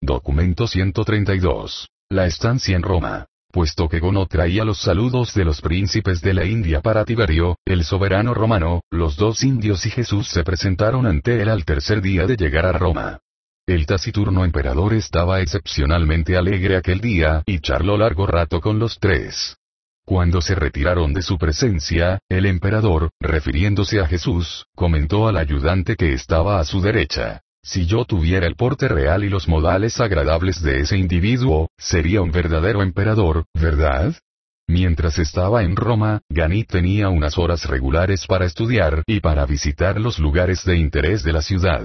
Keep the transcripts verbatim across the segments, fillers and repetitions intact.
Documento ciento treinta y dos. La estancia en Roma. Puesto que Gono traía los saludos de los príncipes de la India para Tiberio, el soberano romano, los dos indios y Jesús se presentaron ante él al tercer día de llegar a Roma. El taciturno emperador estaba excepcionalmente alegre aquel día y charló largo rato con los tres. Cuando se retiraron de su presencia, el emperador, refiriéndose a Jesús, comentó al ayudante que estaba a su derecha: si yo tuviera el porte real y los modales agradables de ese individuo, sería un verdadero emperador, ¿verdad? Mientras estaba en Roma, Ganit tenía unas horas regulares para estudiar y para visitar los lugares de interés de la ciudad.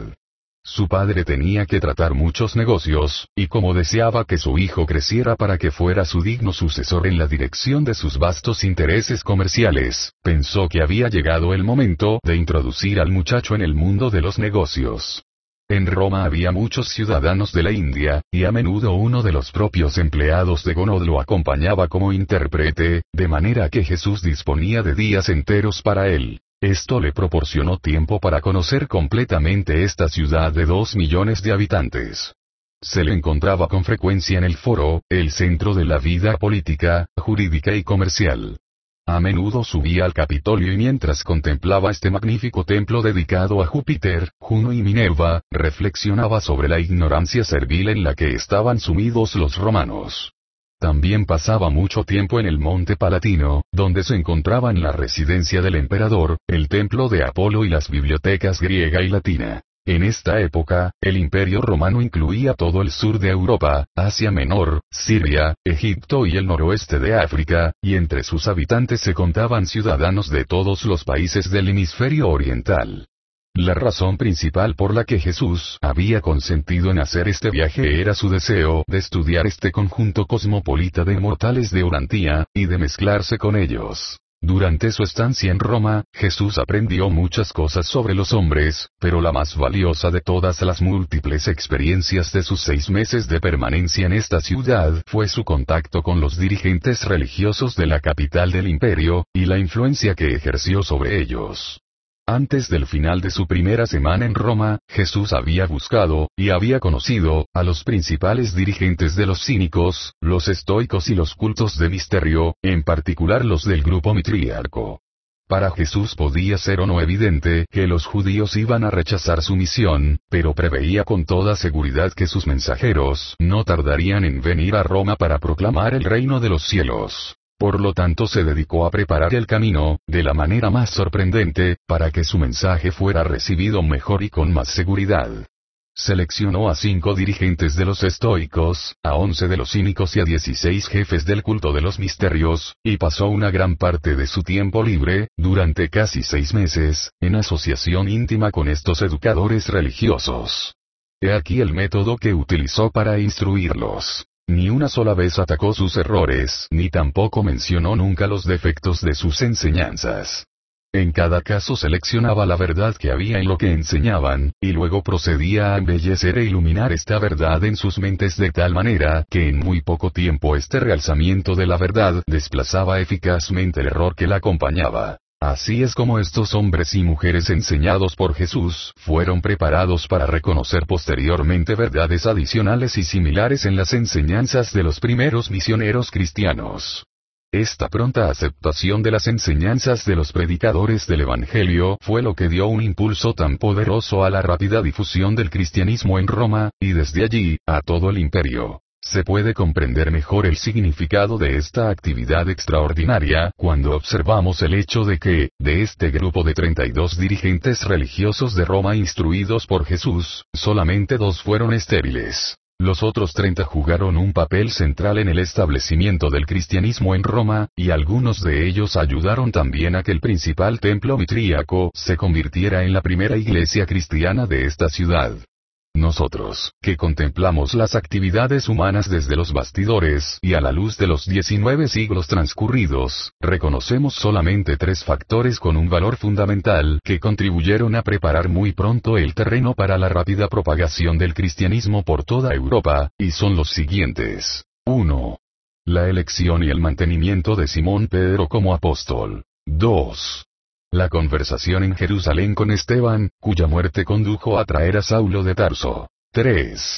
Su padre tenía que tratar muchos negocios, y como deseaba que su hijo creciera para que fuera su digno sucesor en la dirección de sus vastos intereses comerciales, pensó que había llegado el momento de introducir al muchacho en el mundo de los negocios. En Roma había muchos ciudadanos de la India, y a menudo uno de los propios empleados de Gono lo acompañaba como intérprete, de manera que Jesús disponía de días enteros para él. Esto le proporcionó tiempo para conocer completamente esta ciudad de dos millones de habitantes. Se le encontraba con frecuencia en el foro, el centro de la vida política, jurídica y comercial. A menudo subía al Capitolio y mientras contemplaba este magnífico templo dedicado a Júpiter, Juno y Minerva, reflexionaba sobre la ignorancia servil en la que estaban sumidos los romanos. También pasaba mucho tiempo en el Monte Palatino, donde se encontraban la residencia del emperador, el templo de Apolo y las bibliotecas griega y latina. En esta época, el Imperio Romano incluía todo el sur de Europa, Asia Menor, Siria, Egipto y el noroeste de África, y entre sus habitantes se contaban ciudadanos de todos los países del hemisferio oriental. La razón principal por la que Jesús había consentido en hacer este viaje era su deseo de estudiar este conjunto cosmopolita de mortales de Orantía, y de mezclarse con ellos. Durante su estancia en Roma, Jesús aprendió muchas cosas sobre los hombres, pero la más valiosa de todas las múltiples experiencias de sus seis meses de permanencia en esta ciudad fue su contacto con los dirigentes religiosos de la capital del imperio, y la influencia que ejerció sobre ellos. Antes del final de su primera semana en Roma, Jesús había buscado, y había conocido, a los principales dirigentes de los cínicos, los estoicos y los cultos de misterio, en particular los del grupo mitríaco. Para Jesús podía ser o no evidente que los judíos iban a rechazar su misión, pero preveía con toda seguridad que sus mensajeros no tardarían en venir a Roma para proclamar el reino de los cielos. Por lo tanto se dedicó a preparar el camino, de la manera más sorprendente, para que su mensaje fuera recibido mejor y con más seguridad. Seleccionó a cinco dirigentes de los estoicos, a once de los cínicos y a dieciséis jefes del culto de los misterios, y pasó una gran parte de su tiempo libre, durante casi seis meses, en asociación íntima con estos educadores religiosos. He aquí el método que utilizó para instruirlos. Ni una sola vez atacó sus errores, ni tampoco mencionó nunca los defectos de sus enseñanzas. En cada caso seleccionaba la verdad que había en lo que enseñaban, y luego procedía a embellecer e iluminar esta verdad en sus mentes de tal manera que en muy poco tiempo este realzamiento de la verdad desplazaba eficazmente el error que la acompañaba. Así es como estos hombres y mujeres enseñados por Jesús fueron preparados para reconocer posteriormente verdades adicionales y similares en las enseñanzas de los primeros misioneros cristianos. Esta pronta aceptación de las enseñanzas de los predicadores del Evangelio fue lo que dio un impulso tan poderoso a la rápida difusión del cristianismo en Roma, y desde allí, a todo el imperio. Se puede comprender mejor el significado de esta actividad extraordinaria cuando observamos el hecho de que, de este grupo de treinta y dos dirigentes religiosos de Roma instruidos por Jesús, solamente dos fueron estériles. Los otros treinta jugaron un papel central en el establecimiento del cristianismo en Roma, y algunos de ellos ayudaron también a que el principal templo mitríaco se convirtiera en la primera iglesia cristiana de esta ciudad. Nosotros, que contemplamos las actividades humanas desde los bastidores y a la luz de los diecinueve siglos transcurridos, reconocemos solamente tres factores con un valor fundamental que contribuyeron a preparar muy pronto el terreno para la rápida propagación del cristianismo por toda Europa, y son los siguientes. uno. La elección y el mantenimiento de Simón Pedro como apóstol. dos. La conversación en Jerusalén con Esteban, cuya muerte condujo a traer a Saulo de Tarso. tres.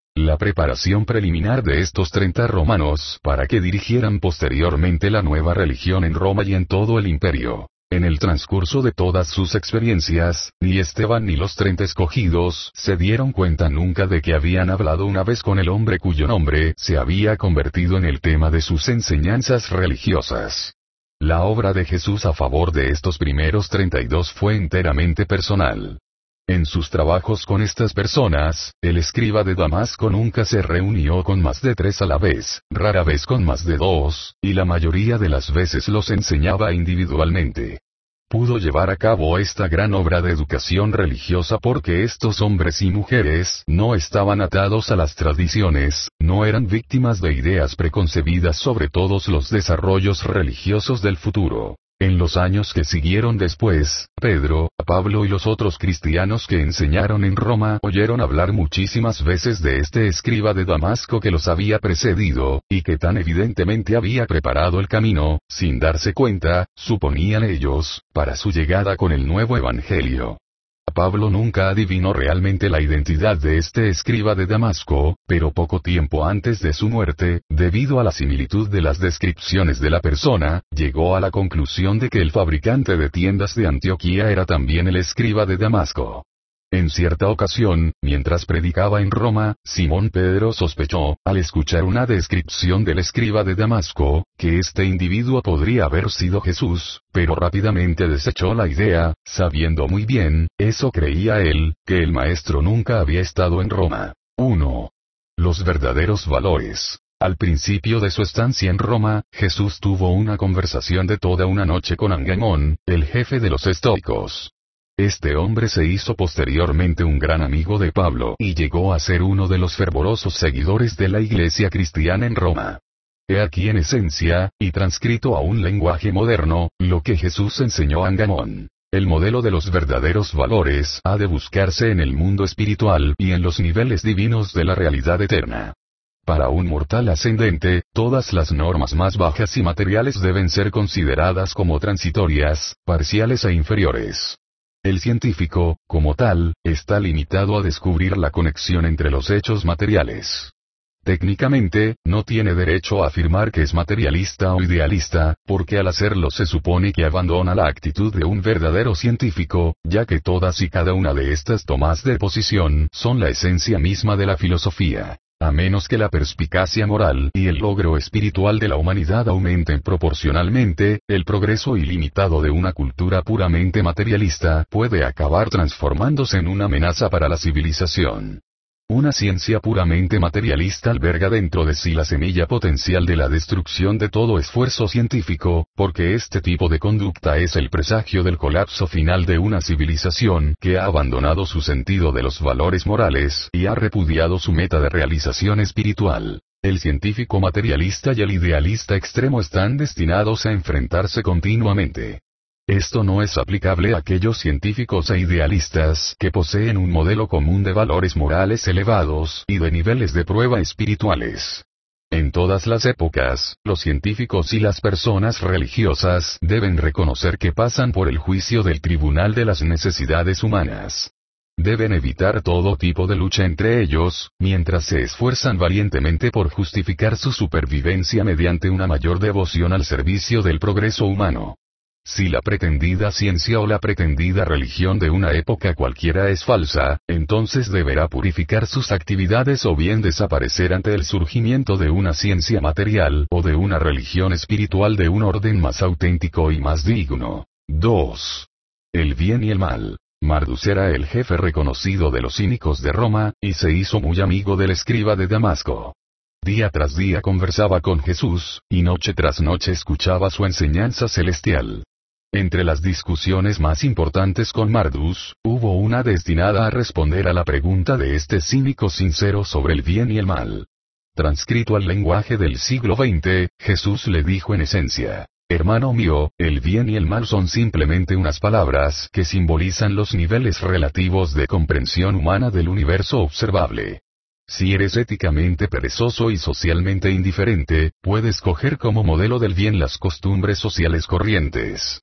La preparación preliminar de estos treinta romanos para que dirigieran posteriormente la nueva religión en Roma y en todo el imperio. En el transcurso de todas sus experiencias, ni Esteban ni los treinta escogidos se dieron cuenta nunca de que habían hablado una vez con el hombre cuyo nombre se había convertido en el tema de sus enseñanzas religiosas. La obra de Jesús a favor de estos primeros treinta y dos fue enteramente personal. En sus trabajos con estas personas, el escriba de Damasco nunca se reunió con más de tres a la vez, rara vez con más de dos, y la mayoría de las veces los enseñaba individualmente. Pudo llevar a cabo esta gran obra de educación religiosa porque estos hombres y mujeres no estaban atados a las tradiciones, no eran víctimas de ideas preconcebidas sobre todos los desarrollos religiosos del futuro. En los años que siguieron después, Pedro, Pablo y los otros cristianos que enseñaron en Roma oyeron hablar muchísimas veces de este escriba de Damasco que los había precedido, y que tan evidentemente había preparado el camino, sin darse cuenta, suponían ellos, para su llegada con el nuevo evangelio. Pablo nunca adivinó realmente la identidad de este escriba de Damasco, pero poco tiempo antes de su muerte, debido a la similitud de las descripciones de la persona, llegó a la conclusión de que el fabricante de tiendas de Antioquía era también el escriba de Damasco. En cierta ocasión, mientras predicaba en Roma, Simón Pedro sospechó, al escuchar una descripción del escriba de Damasco, que este individuo podría haber sido Jesús, pero rápidamente desechó la idea, sabiendo muy bien, eso creía él, que el maestro nunca había estado en Roma. uno. Los verdaderos valores. Al principio de su estancia en Roma, Jesús tuvo una conversación de toda una noche con Angemón, el jefe de los estoicos. Este hombre se hizo posteriormente un gran amigo de Pablo y llegó a ser uno de los fervorosos seguidores de la iglesia cristiana en Roma. He aquí en esencia, y transcrito a un lenguaje moderno, lo que Jesús enseñó a Angemón. El modelo de los verdaderos valores ha de buscarse en el mundo espiritual y en los niveles divinos de la realidad eterna. Para un mortal ascendente, todas las normas más bajas y materiales deben ser consideradas como transitorias, parciales e inferiores. El científico, como tal, está limitado a descubrir la conexión entre los hechos materiales. Técnicamente, no tiene derecho a afirmar que es materialista o idealista, porque al hacerlo se supone que abandona la actitud de un verdadero científico, ya que todas y cada una de estas tomas de posición son la esencia misma de la filosofía. A menos que la perspicacia moral y el logro espiritual de la humanidad aumenten proporcionalmente, el progreso ilimitado de una cultura puramente materialista puede acabar transformándose en una amenaza para la civilización. Una ciencia puramente materialista alberga dentro de sí la semilla potencial de la destrucción de todo esfuerzo científico, porque este tipo de conducta es el presagio del colapso final de una civilización que ha abandonado su sentido de los valores morales y ha repudiado su meta de realización espiritual. El científico materialista y el idealista extremo están destinados a enfrentarse continuamente. Esto no es aplicable a aquellos científicos e idealistas que poseen un modelo común de valores morales elevados y de niveles de prueba espirituales. En todas las épocas, los científicos y las personas religiosas deben reconocer que pasan por el juicio del tribunal de las necesidades humanas. Deben evitar todo tipo de lucha entre ellos, mientras se esfuerzan valientemente por justificar su supervivencia mediante una mayor devoción al servicio del progreso humano. Si la pretendida ciencia o la pretendida religión de una época cualquiera es falsa, entonces deberá purificar sus actividades o bien desaparecer ante el surgimiento de una ciencia material o de una religión espiritual de un orden más auténtico y más digno. dos. El bien y el mal. Mardus era el jefe reconocido de los cínicos de Roma, y se hizo muy amigo del escriba de Damasco. Día tras día conversaba con Jesús, y noche tras noche escuchaba su enseñanza celestial. Entre las discusiones más importantes con Mardus, hubo una destinada a responder a la pregunta de este cínico sincero sobre el bien y el mal. Transcrito al lenguaje del siglo veinte, Jesús le dijo en esencia: hermano mío, el bien y el mal son simplemente unas palabras que simbolizan los niveles relativos de comprensión humana del universo observable. Si eres éticamente perezoso y socialmente indiferente, puedes coger como modelo del bien las costumbres sociales corrientes.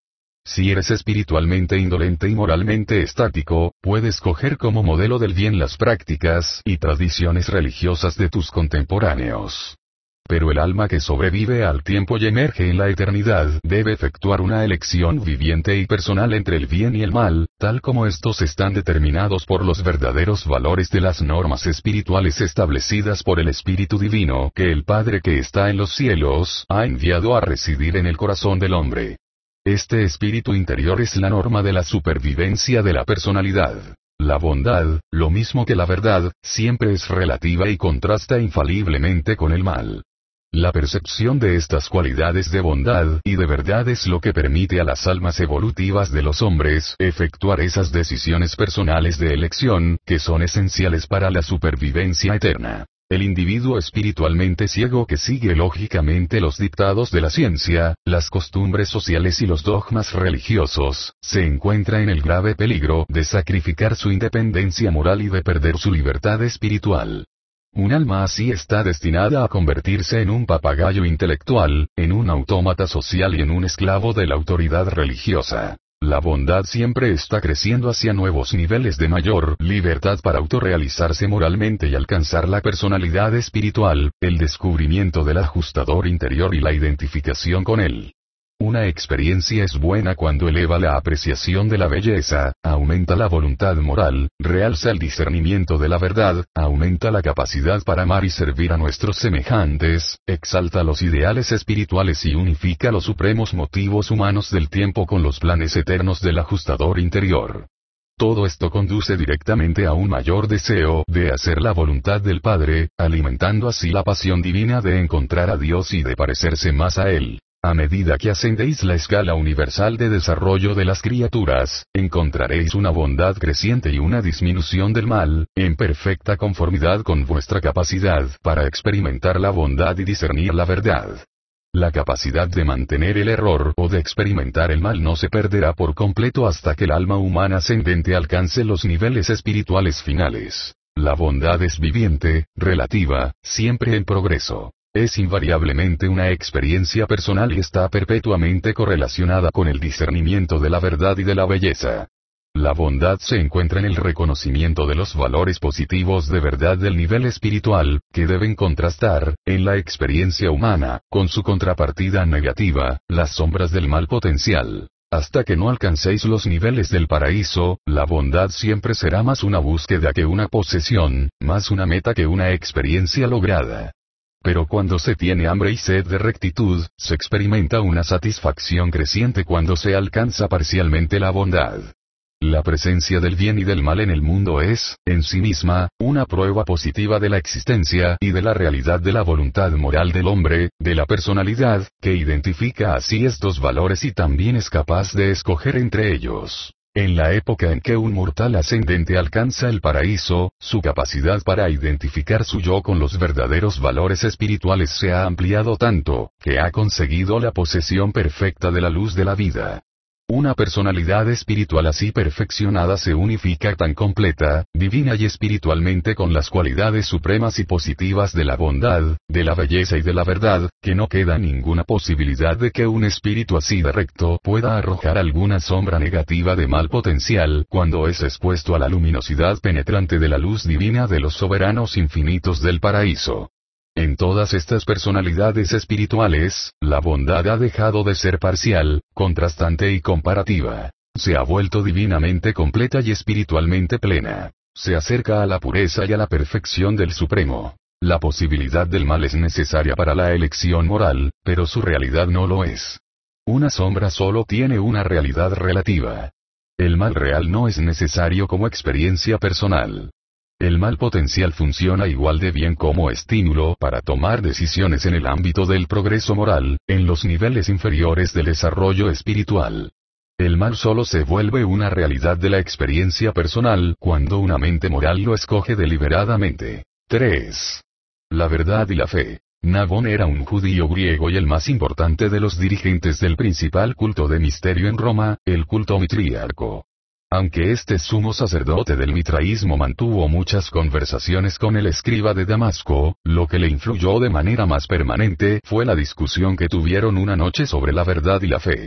Si eres espiritualmente indolente y moralmente estático, puedes coger como modelo del bien las prácticas y tradiciones religiosas de tus contemporáneos. Pero el alma que sobrevive al tiempo y emerge en la eternidad debe efectuar una elección viviente y personal entre el bien y el mal, tal como estos están determinados por los verdaderos valores de las normas espirituales establecidas por el Espíritu Divino que el Padre que está en los cielos ha enviado a residir en el corazón del hombre. Este espíritu interior es la norma de la supervivencia de la personalidad. La bondad, lo mismo que la verdad, siempre es relativa y contrasta infaliblemente con el mal. La percepción de estas cualidades de bondad y de verdad es lo que permite a las almas evolutivas de los hombres efectuar esas decisiones personales de elección, que son esenciales para la supervivencia eterna. El individuo espiritualmente ciego que sigue lógicamente los dictados de la ciencia, las costumbres sociales y los dogmas religiosos, se encuentra en el grave peligro de sacrificar su independencia moral y de perder su libertad espiritual. Un alma así está destinada a convertirse en un papagayo intelectual, en un autómata social y en un esclavo de la autoridad religiosa. La bondad siempre está creciendo hacia nuevos niveles de mayor libertad para autorrealizarse moralmente y alcanzar la personalidad espiritual, el descubrimiento del ajustador interior y la identificación con él. Una experiencia es buena cuando eleva la apreciación de la belleza, aumenta la voluntad moral, realza el discernimiento de la verdad, aumenta la capacidad para amar y servir a nuestros semejantes, exalta los ideales espirituales y unifica los supremos motivos humanos del tiempo con los planes eternos del ajustador interior. Todo esto conduce directamente a un mayor deseo de hacer la voluntad del Padre, alimentando así la pasión divina de encontrar a Dios y de parecerse más a Él. A medida que ascendéis la escala universal de desarrollo de las criaturas, encontraréis una bondad creciente y una disminución del mal, en perfecta conformidad con vuestra capacidad para experimentar la bondad y discernir la verdad. La capacidad de mantener el error o de experimentar el mal no se perderá por completo hasta que el alma humana ascendente alcance los niveles espirituales finales. La bondad es viviente, relativa, siempre en progreso. Es invariablemente una experiencia personal y está perpetuamente correlacionada con el discernimiento de la verdad y de la belleza. La bondad se encuentra en el reconocimiento de los valores positivos de verdad del nivel espiritual, que deben contrastar, en la experiencia humana, con su contrapartida negativa, las sombras del mal potencial. Hasta que no alcancéis los niveles del paraíso, la bondad siempre será más una búsqueda que una posesión, más una meta que una experiencia lograda. Pero cuando se tiene hambre y sed de rectitud, se experimenta una satisfacción creciente cuando se alcanza parcialmente la bondad. La presencia del bien y del mal en el mundo es, en sí misma, una prueba positiva de la existencia y de la realidad de la voluntad moral del hombre, de la personalidad, que identifica así estos valores y también es capaz de escoger entre ellos. En la época en que un mortal ascendente alcanza el paraíso, su capacidad para identificar su yo con los verdaderos valores espirituales se ha ampliado tanto, que ha conseguido la posesión perfecta de la luz de la vida. Una personalidad espiritual así perfeccionada se unifica tan completa, divina y espiritualmente con las cualidades supremas y positivas de la bondad, de la belleza y de la verdad, que no queda ninguna posibilidad de que un espíritu así de recto pueda arrojar alguna sombra negativa de mal potencial cuando es expuesto a la luminosidad penetrante de la luz divina de los soberanos infinitos del paraíso. En todas estas personalidades espirituales, la bondad ha dejado de ser parcial, contrastante y comparativa. Se ha vuelto divinamente completa y espiritualmente plena. Se acerca a la pureza y a la perfección del Supremo. La posibilidad del mal es necesaria para la elección moral, pero su realidad no lo es. Una sombra solo tiene una realidad relativa. El mal real no es necesario como experiencia personal. El mal potencial funciona igual de bien como estímulo para tomar decisiones en el ámbito del progreso moral, en los niveles inferiores del desarrollo espiritual. El mal solo se vuelve una realidad de la experiencia personal cuando una mente moral lo escoge deliberadamente. tres. La verdad y la fe. Nabón era un judío griego y el más importante de los dirigentes del principal culto de misterio en Roma, el culto mitriarco. Aunque este sumo sacerdote del mitraísmo mantuvo muchas conversaciones con el escriba de Damasco, lo que le influyó de manera más permanente fue la discusión que tuvieron una noche sobre la verdad y la fe.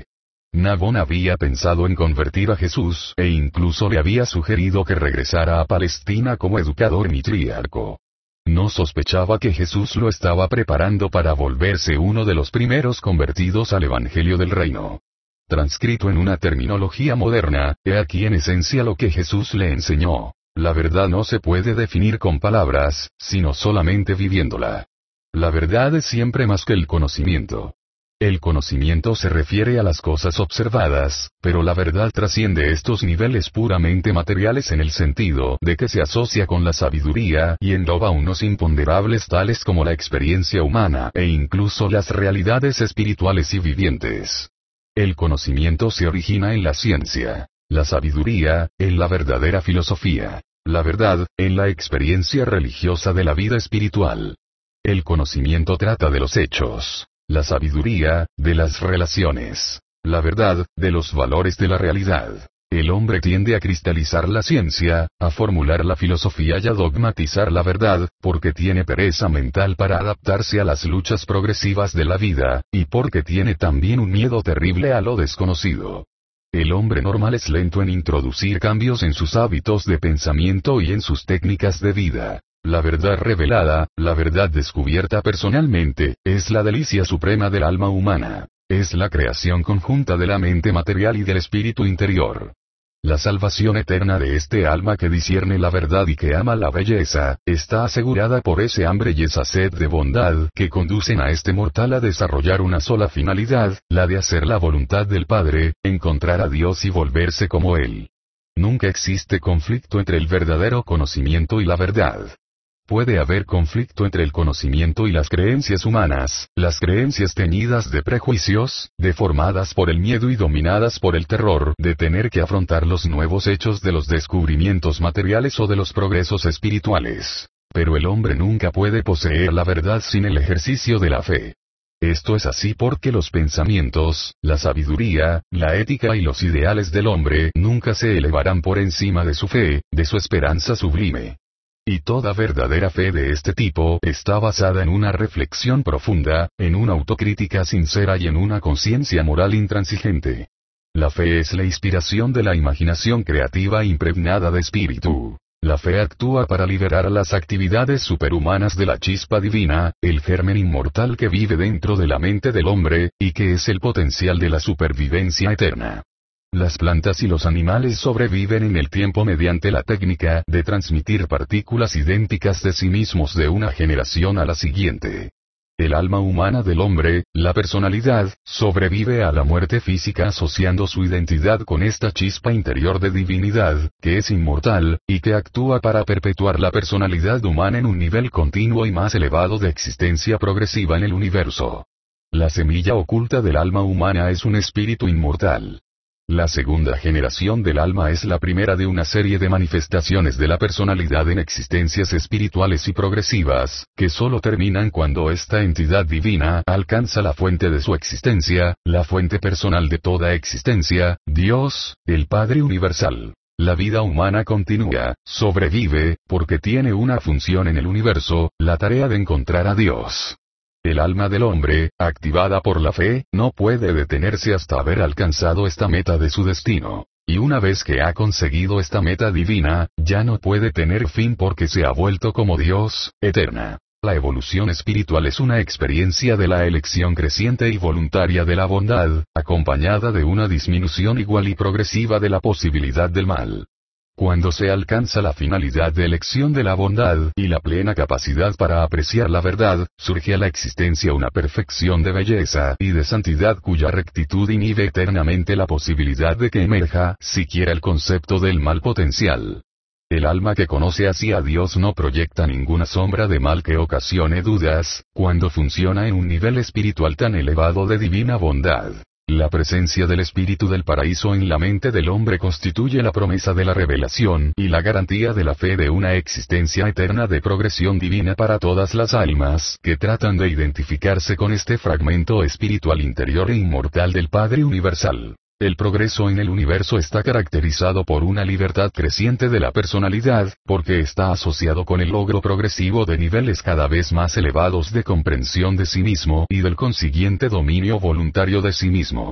Nabón había pensado en convertir a Jesús e incluso le había sugerido que regresara a Palestina como educador mitriarco. No sospechaba que Jesús lo estaba preparando para volverse uno de los primeros convertidos al Evangelio del Reino. Transcrito en una terminología moderna, he aquí en esencia lo que Jesús le enseñó. La verdad no se puede definir con palabras, sino solamente viviéndola. La verdad es siempre más que el conocimiento. El conocimiento se refiere a las cosas observadas, pero la verdad trasciende estos niveles puramente materiales en el sentido de que se asocia con la sabiduría y engloba unos imponderables tales como la experiencia humana e incluso las realidades espirituales y vivientes. El conocimiento se origina en la ciencia, la sabiduría, en la verdadera filosofía, la verdad, en la experiencia religiosa de la vida espiritual. El conocimiento trata de los hechos. La sabiduría, de las relaciones. La verdad, de los valores de la realidad. El hombre tiende a cristalizar la ciencia, a formular la filosofía y a dogmatizar la verdad, porque tiene pereza mental para adaptarse a las luchas progresivas de la vida, y porque tiene también un miedo terrible a lo desconocido. El hombre normal es lento en introducir cambios en sus hábitos de pensamiento y en sus técnicas de vida. La verdad revelada, la verdad descubierta personalmente, es la delicia suprema del alma humana. Es la creación conjunta de la mente material y del espíritu interior. La salvación eterna de este alma que discierne la verdad y que ama la belleza, está asegurada por ese hambre y esa sed de bondad que conducen a este mortal a desarrollar una sola finalidad, la de hacer la voluntad del Padre, encontrar a Dios y volverse como Él. Nunca existe conflicto entre el verdadero conocimiento y la verdad. Puede haber conflicto entre el conocimiento y las creencias humanas, las creencias teñidas de prejuicios, deformadas por el miedo y dominadas por el terror de tener que afrontar los nuevos hechos de los descubrimientos materiales o de los progresos espirituales. Pero el hombre nunca puede poseer la verdad sin el ejercicio de la fe. Esto es así porque los pensamientos, la sabiduría, la ética y los ideales del hombre nunca se elevarán por encima de su fe, de su esperanza sublime. Y toda verdadera fe de este tipo está basada en una reflexión profunda, en una autocrítica sincera y en una conciencia moral intransigente. La fe es la inspiración de la imaginación creativa impregnada de espíritu. La fe actúa para liberar las actividades superhumanas de la chispa divina, el germen inmortal que vive dentro de la mente del hombre, y que es el potencial de la supervivencia eterna. Las plantas y los animales sobreviven en el tiempo mediante la técnica de transmitir partículas idénticas de sí mismos de una generación a la siguiente. El alma humana del hombre, la personalidad, sobrevive a la muerte física asociando su identidad con esta chispa interior de divinidad, que es inmortal, y que actúa para perpetuar la personalidad humana en un nivel continuo y más elevado de existencia progresiva en el universo. La semilla oculta del alma humana es un espíritu inmortal. La segunda generación del alma es la primera de una serie de manifestaciones de la personalidad en existencias espirituales y progresivas, que solo terminan cuando esta entidad divina alcanza la fuente de su existencia, la fuente personal de toda existencia, Dios, el Padre Universal. La vida humana continúa, sobrevive, porque tiene una función en el universo, la tarea de encontrar a Dios. El alma del hombre, activada por la fe, no puede detenerse hasta haber alcanzado esta meta de su destino. Y una vez que ha conseguido esta meta divina, ya no puede tener fin porque se ha vuelto como Dios, eterna. La evolución espiritual es una experiencia de la elección creciente y voluntaria de la bondad, acompañada de una disminución igual y progresiva de la posibilidad del mal. Cuando se alcanza la finalidad de elección de la bondad y la plena capacidad para apreciar la verdad, surge a la existencia una perfección de belleza y de santidad cuya rectitud inhibe eternamente la posibilidad de que emerja siquiera el concepto del mal potencial. El alma que conoce así a Dios no proyecta ninguna sombra de mal que ocasione dudas, cuando funciona en un nivel espiritual tan elevado de divina bondad. La presencia del espíritu del paraíso en la mente del hombre constituye la promesa de la revelación y la garantía de la fe de una existencia eterna de progresión divina para todas las almas que tratan de identificarse con este fragmento espiritual interior e inmortal del Padre Universal. El progreso en el universo está caracterizado por una libertad creciente de la personalidad, porque está asociado con el logro progresivo de niveles cada vez más elevados de comprensión de sí mismo y del consiguiente dominio voluntario de sí mismo.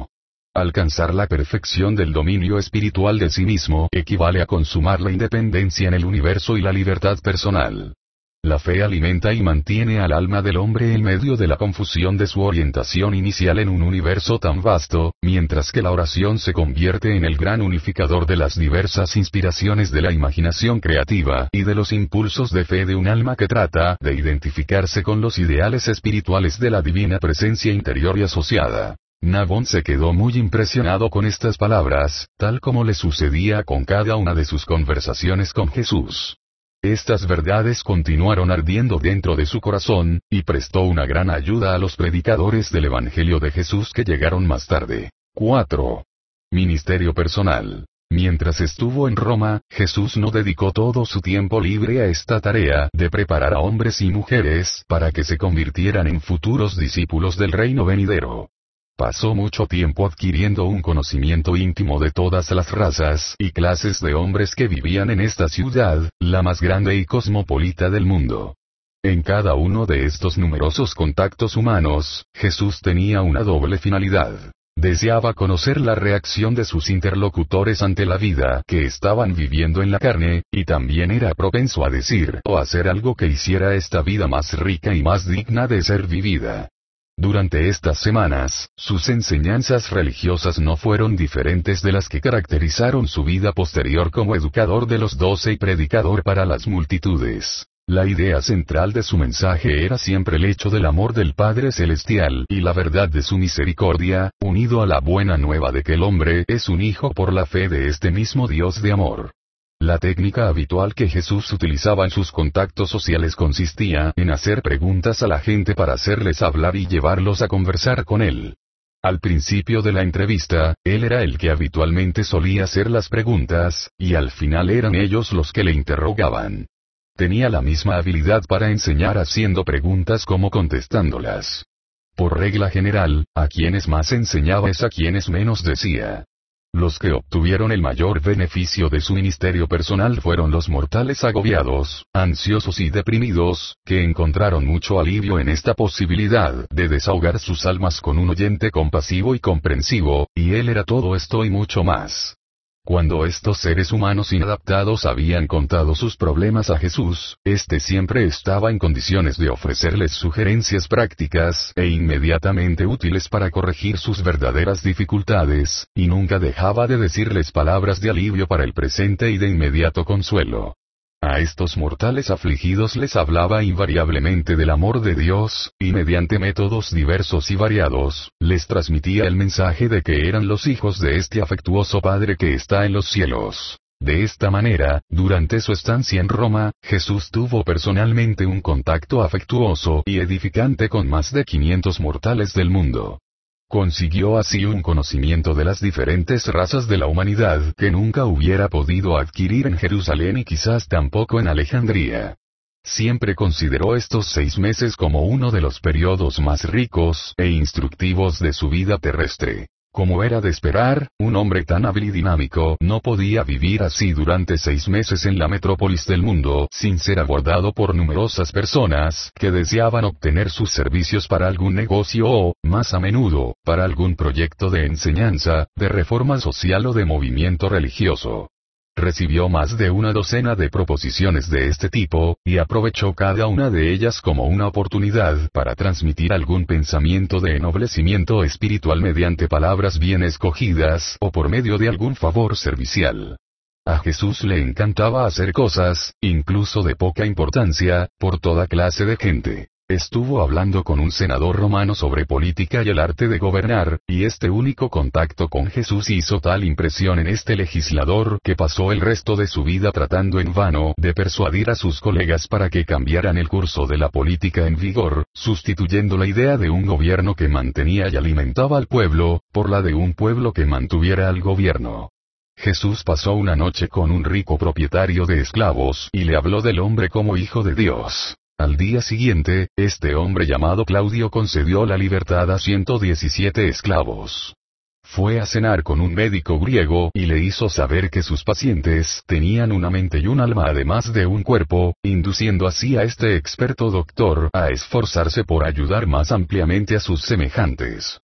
Alcanzar la perfección del dominio espiritual de sí mismo equivale a consumar la independencia en el universo y la libertad personal. La fe alimenta y mantiene al alma del hombre en medio de la confusión de su orientación inicial en un universo tan vasto, mientras que la oración se convierte en el gran unificador de las diversas inspiraciones de la imaginación creativa y de los impulsos de fe de un alma que trata de identificarse con los ideales espirituales de la divina presencia interior y asociada. Nabón se quedó muy impresionado con estas palabras, tal como le sucedía con cada una de sus conversaciones con Jesús. Estas verdades continuaron ardiendo dentro de su corazón, y prestó una gran ayuda a los predicadores del Evangelio de Jesús que llegaron más tarde. cuatro. Ministerio personal. Mientras estuvo en Roma, Jesús no dedicó todo su tiempo libre a esta tarea de preparar a hombres y mujeres para que se convirtieran en futuros discípulos del reino venidero. Pasó mucho tiempo adquiriendo un conocimiento íntimo de todas las razas y clases de hombres que vivían en esta ciudad, la más grande y cosmopolita del mundo. En cada uno de estos numerosos contactos humanos, Jesús tenía una doble finalidad. Deseaba conocer la reacción de sus interlocutores ante la vida que estaban viviendo en la carne, y también era propenso a decir o hacer algo que hiciera esta vida más rica y más digna de ser vivida. Durante estas semanas, sus enseñanzas religiosas no fueron diferentes de las que caracterizaron su vida posterior como educador de los doce y predicador para las multitudes. La idea central de su mensaje era siempre el hecho del amor del Padre Celestial y la verdad de su misericordia, unido a la buena nueva de que el hombre es un hijo por la fe de este mismo Dios de amor. La técnica habitual que Jesús utilizaba en sus contactos sociales consistía en hacer preguntas a la gente para hacerles hablar y llevarlos a conversar con él. Al principio de la entrevista, él era el que habitualmente solía hacer las preguntas, y al final eran ellos los que le interrogaban. Tenía la misma habilidad para enseñar haciendo preguntas como contestándolas. Por regla general, a quienes más enseñaba es a quienes menos decía. Los que obtuvieron el mayor beneficio de su ministerio personal fueron los mortales agobiados, ansiosos y deprimidos, que encontraron mucho alivio en esta posibilidad de desahogar sus almas con un oyente compasivo y comprensivo, y él era todo esto y mucho más. Cuando estos seres humanos inadaptados habían contado sus problemas a Jesús, éste siempre estaba en condiciones de ofrecerles sugerencias prácticas e inmediatamente útiles para corregir sus verdaderas dificultades, y nunca dejaba de decirles palabras de alivio para el presente y de inmediato consuelo. A estos mortales afligidos les hablaba invariablemente del amor de Dios, y mediante métodos diversos y variados, les transmitía el mensaje de que eran los hijos de este afectuoso Padre que está en los cielos. De esta manera, durante su estancia en Roma, Jesús tuvo personalmente un contacto afectuoso y edificante con más de quinientos mortales del mundo. Consiguió así un conocimiento de las diferentes razas de la humanidad que nunca hubiera podido adquirir en Jerusalén y quizás tampoco en Alejandría. Siempre consideró estos seis meses como uno de los periodos más ricos e instructivos de su vida terrestre. Como era de esperar, un hombre tan hábil y dinámico no podía vivir así durante seis meses en la metrópolis del mundo sin ser abordado por numerosas personas que deseaban obtener sus servicios para algún negocio o, más a menudo, para algún proyecto de enseñanza, de reforma social o de movimiento religioso. Recibió más de una docena de proposiciones de este tipo, y aprovechó cada una de ellas como una oportunidad para transmitir algún pensamiento de ennoblecimiento espiritual mediante palabras bien escogidas o por medio de algún favor servicial. A Jesús le encantaba hacer cosas, incluso de poca importancia, por toda clase de gente. Estuvo hablando con un senador romano sobre política y el arte de gobernar, y este único contacto con Jesús hizo tal impresión en este legislador que pasó el resto de su vida tratando en vano de persuadir a sus colegas para que cambiaran el curso de la política en vigor, sustituyendo la idea de un gobierno que mantenía y alimentaba al pueblo, por la de un pueblo que mantuviera al gobierno. Jesús pasó una noche con un rico propietario de esclavos y le habló del hombre como hijo de Dios. Al día siguiente, este hombre llamado Claudio concedió la libertad a ciento diecisiete esclavos. Fue a cenar con un médico griego y le hizo saber que sus pacientes tenían una mente y un alma además de un cuerpo, induciendo así a este experto doctor a esforzarse por ayudar más ampliamente a sus semejantes.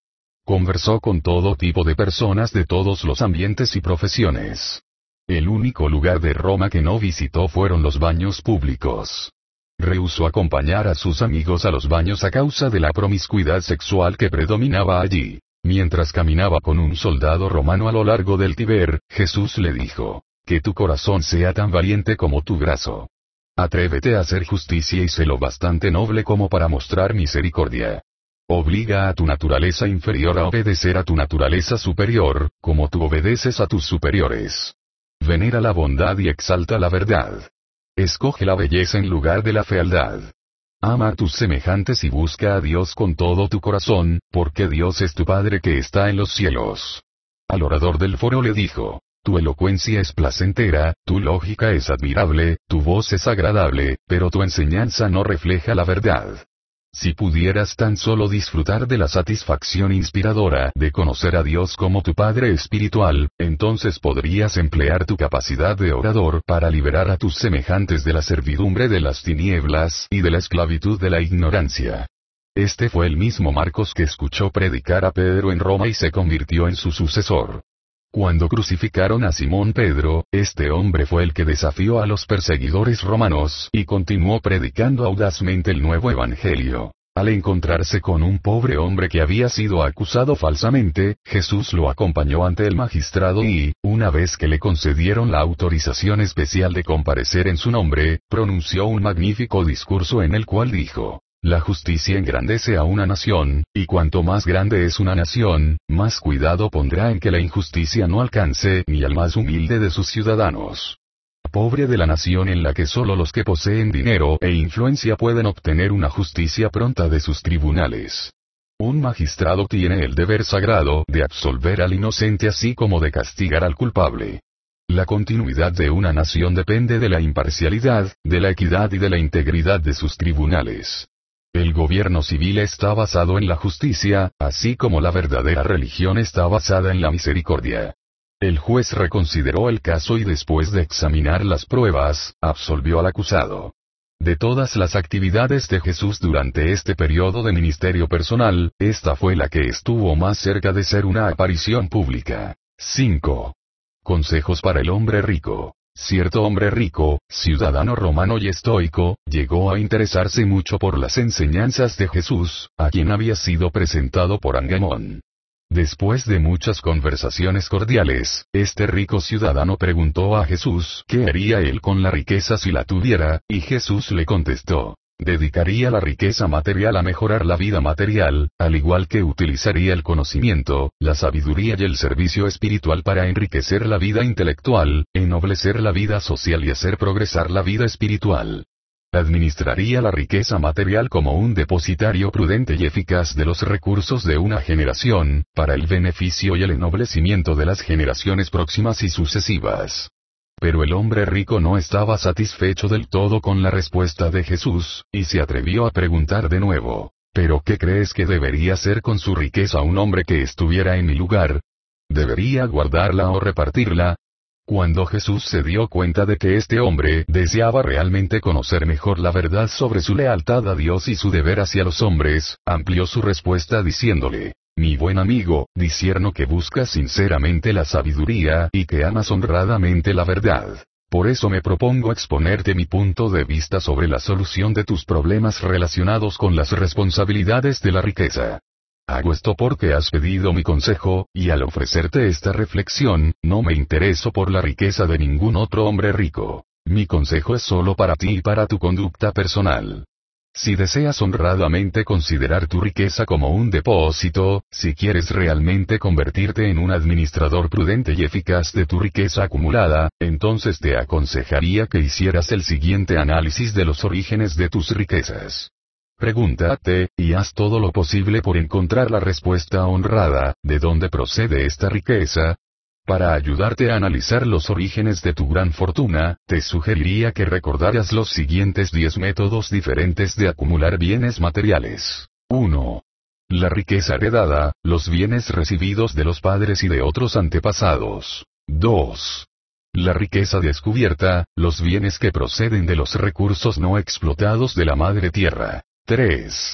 Conversó con todo tipo de personas de todos los ambientes y profesiones. El único lugar de Roma que no visitó fueron los baños públicos. Rehusó acompañar a sus amigos a los baños a causa de la promiscuidad sexual que predominaba allí. Mientras caminaba con un soldado romano a lo largo del Tíber, Jesús le dijo: que tu corazón sea tan valiente como tu brazo. Atrévete a hacer justicia y sé lo bastante noble como para mostrar misericordia. Obliga a tu naturaleza inferior a obedecer a tu naturaleza superior, como tú obedeces a tus superiores. Venera la bondad y exalta la verdad. Escoge la belleza en lugar de la fealdad. Ama a tus semejantes y busca a Dios con todo tu corazón, porque Dios es tu Padre que está en los cielos. Al orador del foro le dijo: tu elocuencia es placentera, tu lógica es admirable, tu voz es agradable, pero tu enseñanza no refleja la verdad. Si pudieras tan solo disfrutar de la satisfacción inspiradora de conocer a Dios como tu Padre espiritual, entonces podrías emplear tu capacidad de orador para liberar a tus semejantes de la servidumbre de las tinieblas y de la esclavitud de la ignorancia. Este fue el mismo Marcos que escuchó predicar a Pedro en Roma y se convirtió en su sucesor. Cuando crucificaron a Simón Pedro, este hombre fue el que desafió a los perseguidores romanos y continuó predicando audazmente el nuevo evangelio. Al encontrarse con un pobre hombre que había sido acusado falsamente, Jesús lo acompañó ante el magistrado y, una vez que le concedieron la autorización especial de comparecer en su nombre, pronunció un magnífico discurso en el cual dijo: la justicia engrandece a una nación, y cuanto más grande es una nación, más cuidado pondrá en que la injusticia no alcance ni al más humilde de sus ciudadanos. Pobre de la nación en la que solo los que poseen dinero e influencia pueden obtener una justicia pronta de sus tribunales. Un magistrado tiene el deber sagrado de absolver al inocente así como de castigar al culpable. La continuidad de una nación depende de la imparcialidad, de la equidad y de la integridad de sus tribunales. El gobierno civil está basado en la justicia, así como la verdadera religión está basada en la misericordia. El juez reconsideró el caso y después de examinar las pruebas, absolvió al acusado. De todas las actividades de Jesús durante este periodo de ministerio personal, esta fue la que estuvo más cerca de ser una aparición pública. cinco. Consejos para el hombre rico. Cierto hombre rico, ciudadano romano y estoico, llegó a interesarse mucho por las enseñanzas de Jesús, a quien había sido presentado por Agamón. Después de muchas conversaciones cordiales, este rico ciudadano preguntó a Jesús qué haría él con la riqueza si la tuviera, y Jesús le contestó: dedicaría la riqueza material a mejorar la vida material, al igual que utilizaría el conocimiento, la sabiduría y el servicio espiritual para enriquecer la vida intelectual, ennoblecer la vida social y hacer progresar la vida espiritual. Administraría la riqueza material como un depositario prudente y eficaz de los recursos de una generación, para el beneficio y el ennoblecimiento de las generaciones próximas y sucesivas. Pero el hombre rico no estaba satisfecho del todo con la respuesta de Jesús, y se atrevió a preguntar de nuevo: ¿pero qué crees que debería hacer con su riqueza un hombre que estuviera en mi lugar? ¿Debería guardarla o repartirla? Cuando Jesús se dio cuenta de que este hombre deseaba realmente conocer mejor la verdad sobre su lealtad a Dios y su deber hacia los hombres, amplió su respuesta diciéndole: mi buen amigo, discierno que buscas sinceramente la sabiduría y que amas honradamente la verdad. Por eso me propongo exponerte mi punto de vista sobre la solución de tus problemas relacionados con las responsabilidades de la riqueza. Hago esto porque has pedido mi consejo, y al ofrecerte esta reflexión, no me intereso por la riqueza de ningún otro hombre rico. Mi consejo es solo para ti y para tu conducta personal. Si deseas honradamente considerar tu riqueza como un depósito, si quieres realmente convertirte en un administrador prudente y eficaz de tu riqueza acumulada, entonces te aconsejaría que hicieras el siguiente análisis de los orígenes de tus riquezas. Pregúntate, y haz todo lo posible por encontrar la respuesta honrada, ¿de dónde procede esta riqueza? Para ayudarte a analizar los orígenes de tu gran fortuna, te sugeriría que recordaras los siguientes diez métodos diferentes de acumular bienes materiales. uno. La riqueza heredada, los bienes recibidos de los padres y de otros antepasados. dos. La riqueza descubierta, los bienes que proceden de los recursos no explotados de la madre tierra. tres.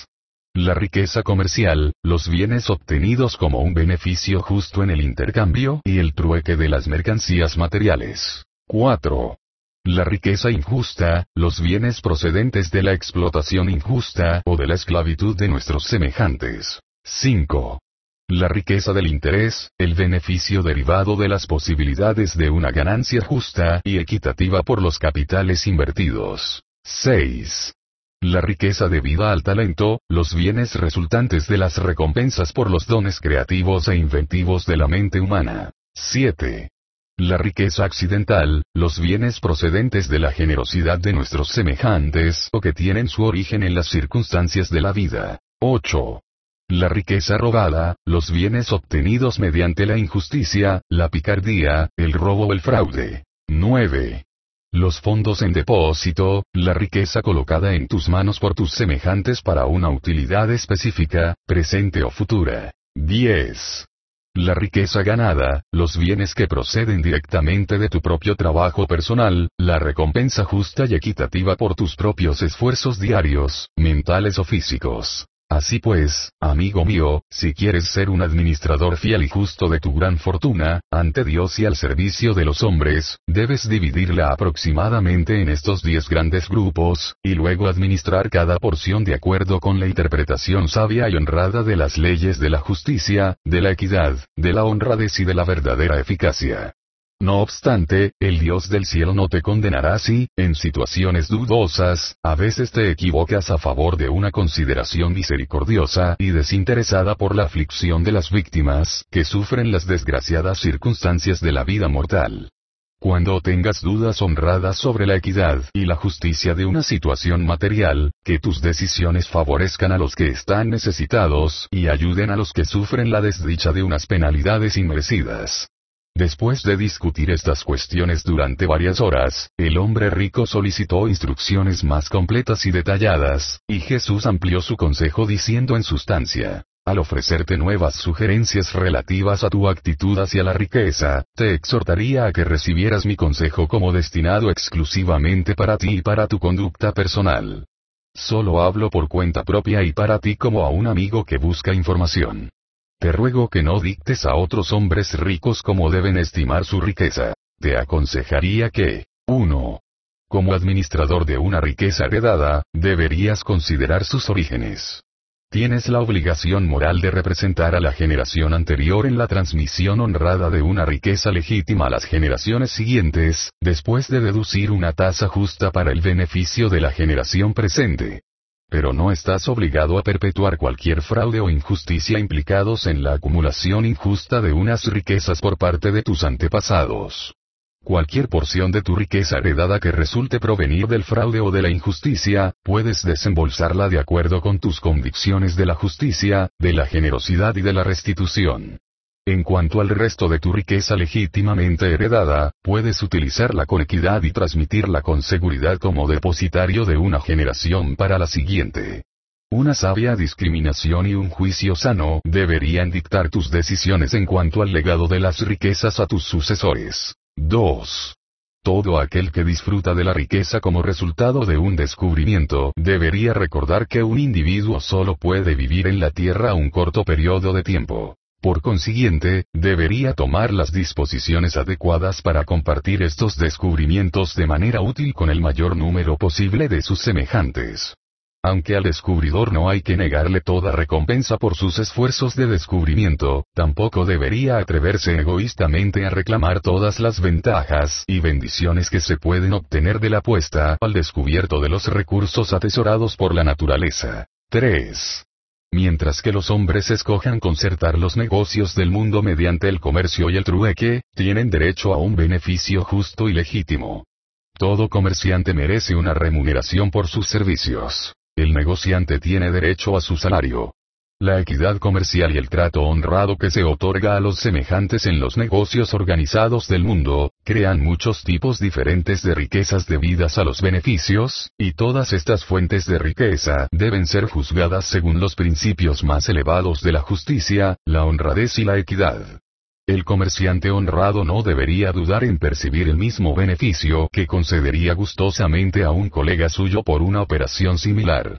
La riqueza comercial, los bienes obtenidos como un beneficio justo en el intercambio y el trueque de las mercancías materiales. cuatro. La riqueza injusta, los bienes procedentes de la explotación injusta o de la esclavitud de nuestros semejantes. cinco. La riqueza del interés, el beneficio derivado de las posibilidades de una ganancia justa y equitativa por los capitales invertidos. seis. La riqueza debida al talento, los bienes resultantes de las recompensas por los dones creativos e inventivos de la mente humana. siete. La riqueza accidental, los bienes procedentes de la generosidad de nuestros semejantes o que tienen su origen en las circunstancias de la vida. ocho. La riqueza robada, los bienes obtenidos mediante la injusticia, la picardía, el robo o el fraude. nueve. Los fondos en depósito, la riqueza colocada en tus manos por tus semejantes para una utilidad específica, presente o futura. diez. La riqueza ganada, los bienes que proceden directamente de tu propio trabajo personal, la recompensa justa y equitativa por tus propios esfuerzos diarios, mentales o físicos. Así pues, amigo mío, si quieres ser un administrador fiel y justo de tu gran fortuna, ante Dios y al servicio de los hombres, debes dividirla aproximadamente en estos diez grandes grupos, y luego administrar cada porción de acuerdo con la interpretación sabia y honrada de las leyes de la justicia, de la equidad, de la honradez y de la verdadera eficacia. No obstante, el Dios del cielo no te condenará si, en situaciones dudosas, a veces te equivocas a favor de una consideración misericordiosa y desinteresada por la aflicción de las víctimas que sufren las desgraciadas circunstancias de la vida mortal. Cuando tengas dudas honradas sobre la equidad y la justicia de una situación material, que tus decisiones favorezcan a los que están necesitados y ayuden a los que sufren la desdicha de unas penalidades inmerecidas. Después de discutir estas cuestiones durante varias horas, el hombre rico solicitó instrucciones más completas y detalladas, y Jesús amplió su consejo diciendo en sustancia: al ofrecerte nuevas sugerencias relativas a tu actitud hacia la riqueza, te exhortaría a que recibieras mi consejo como destinado exclusivamente para ti y para tu conducta personal. Solo hablo por cuenta propia y para ti como a un amigo que busca información. Te ruego que no dictes a otros hombres ricos cómo deben estimar su riqueza. Te aconsejaría que, uno. Como administrador de una riqueza heredada, deberías considerar sus orígenes. Tienes la obligación moral de representar a la generación anterior en la transmisión honrada de una riqueza legítima a las generaciones siguientes, después de deducir una tasa justa para el beneficio de la generación presente. Pero no estás obligado a perpetuar cualquier fraude o injusticia implicados en la acumulación injusta de unas riquezas por parte de tus antepasados. Cualquier porción de tu riqueza heredada que resulte provenir del fraude o de la injusticia, puedes desembolsarla de acuerdo con tus convicciones de la justicia, de la generosidad y de la restitución. En cuanto al resto de tu riqueza legítimamente heredada, puedes utilizarla con equidad y transmitirla con seguridad como depositario de una generación para la siguiente. Una sabia discriminación y un juicio sano deberían dictar tus decisiones en cuanto al legado de las riquezas a tus sucesores. dos. Todo aquel que disfruta de la riqueza como resultado de un descubrimiento debería recordar que un individuo solo puede vivir en la tierra un corto periodo de tiempo. Por consiguiente, debería tomar las disposiciones adecuadas para compartir estos descubrimientos de manera útil con el mayor número posible de sus semejantes. Aunque al descubridor no hay que negarle toda recompensa por sus esfuerzos de descubrimiento, tampoco debería atreverse egoístamente a reclamar todas las ventajas y bendiciones que se pueden obtener de la puesta al descubierto de los recursos atesorados por la naturaleza. tres. Mientras que los hombres escojan concertar los negocios del mundo mediante el comercio y el trueque, tienen derecho a un beneficio justo y legítimo. Todo comerciante merece una remuneración por sus servicios. El negociante tiene derecho a su salario. La equidad comercial y el trato honrado que se otorga a los semejantes en los negocios organizados del mundo, crean muchos tipos diferentes de riquezas debidas a los beneficios, y todas estas fuentes de riqueza deben ser juzgadas según los principios más elevados de la justicia, la honradez y la equidad. El comerciante honrado no debería dudar en percibir el mismo beneficio que concedería gustosamente a un colega suyo por una operación similar.